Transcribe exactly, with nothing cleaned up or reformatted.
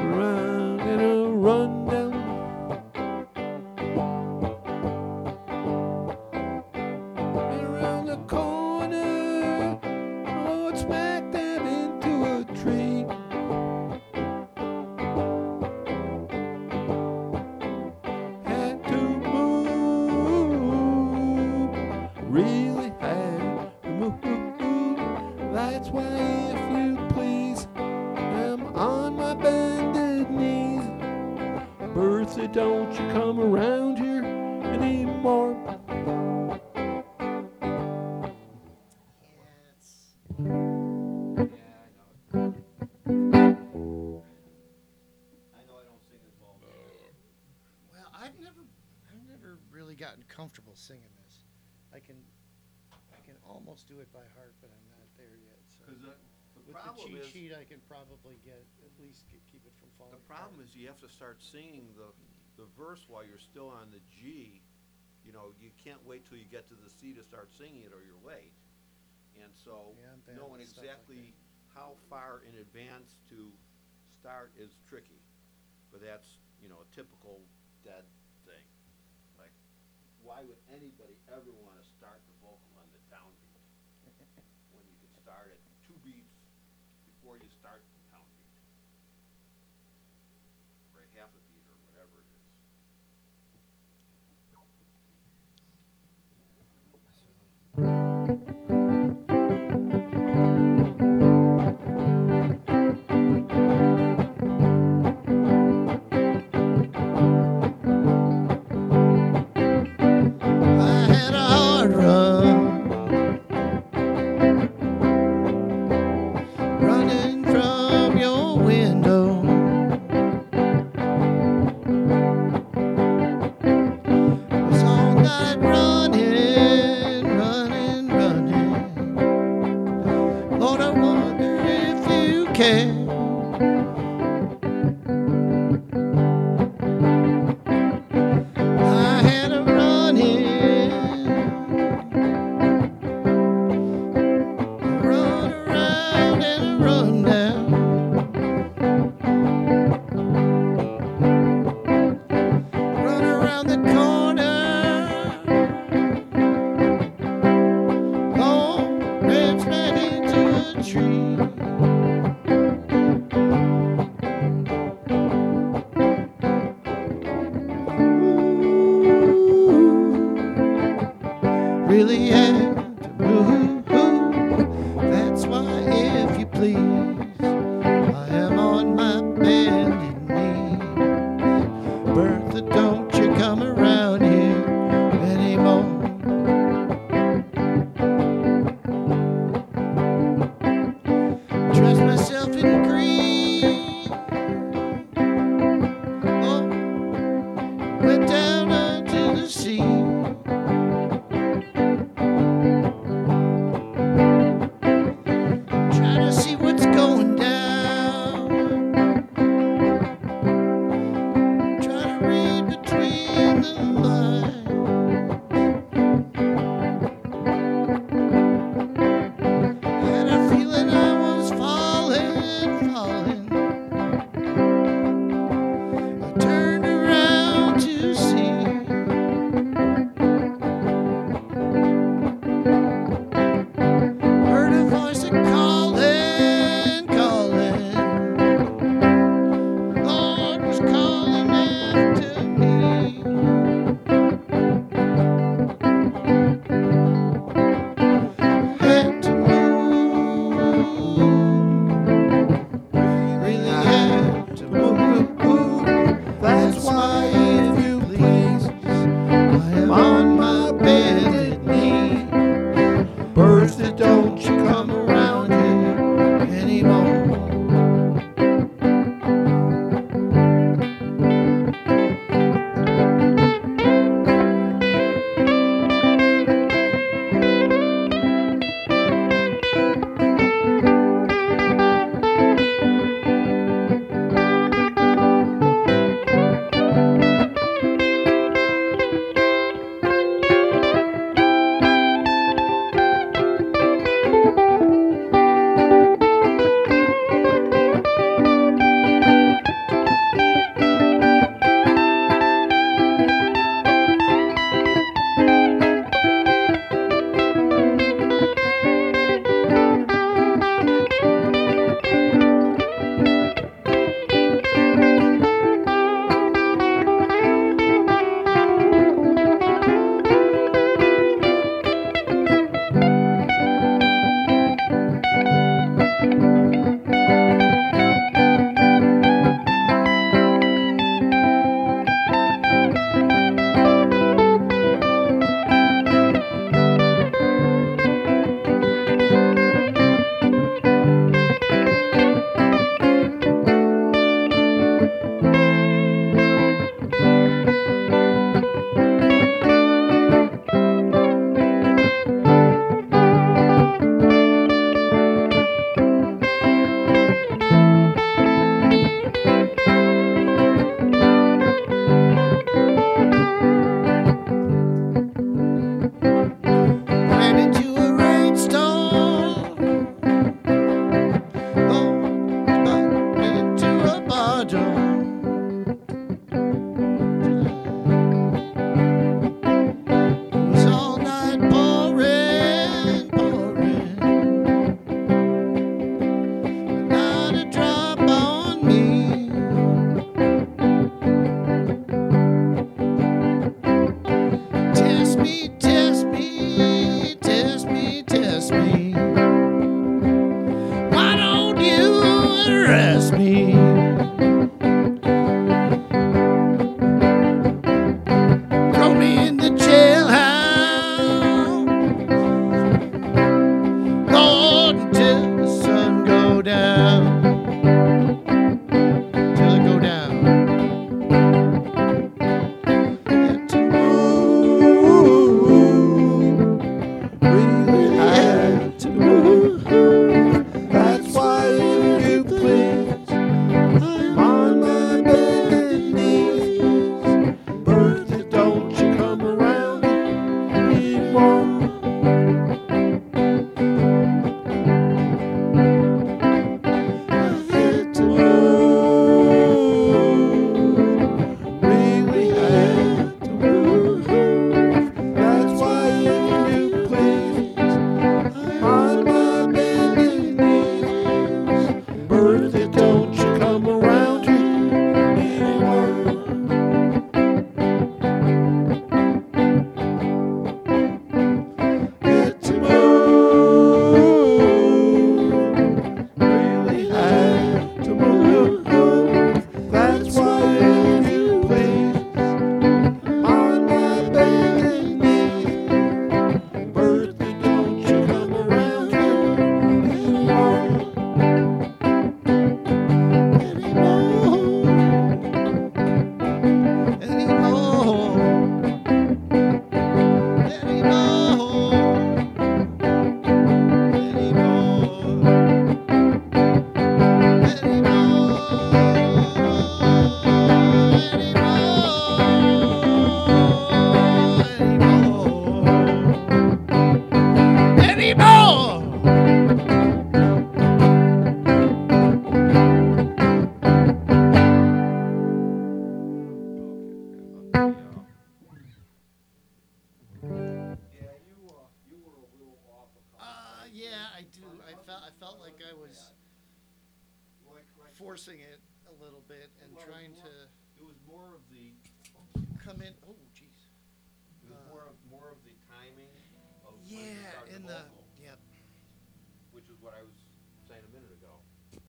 around in a rundown. And around the corner, oh, it's smack dab into a tree. Had to move, really had to move. That's why, if you please, I'm on my bended knees. Bertha, don't you come around here anymore. Yes. Yeah, I know. I know I don't sing as well. Well, I've never, I've never really gotten comfortable singing this. I can, I can almost do it by heart, but I'm not there yet. So Because the, the with the problem cheat is, sheet, I can probably get at least get, keep it from falling. the problem is you have to start singing the, the verse while you're still on the G. You know, you can't wait till you get to the C to start singing it or you're late. And so Yeah, I'm bad knowing with stuff like exactly how far in advance to start is tricky. But that's, you know, a typical dead thing. Like, why would anybody ever want to start the vocal on the downbeat when you can start at two beats before you start the downbeat? Or a half a beat or whatever it is. I had a hard run, running from your window. Was all night running, running, running. Lord, I wonder if you care. I had a running, run around and a run down. Run around the corner, long red man into a tree. Really had to move. That's why, if you please, I am on my bended knee. Bertha, don't you come around here anymore. Dress myself in green. Oh, went down unto the sea. forcing it a little bit and Well, trying more- to It was more of the, come in. Oh, jeez. it was Uh, more of, more of the timing of when you Yeah, start the in the vocal, yep. which is what I was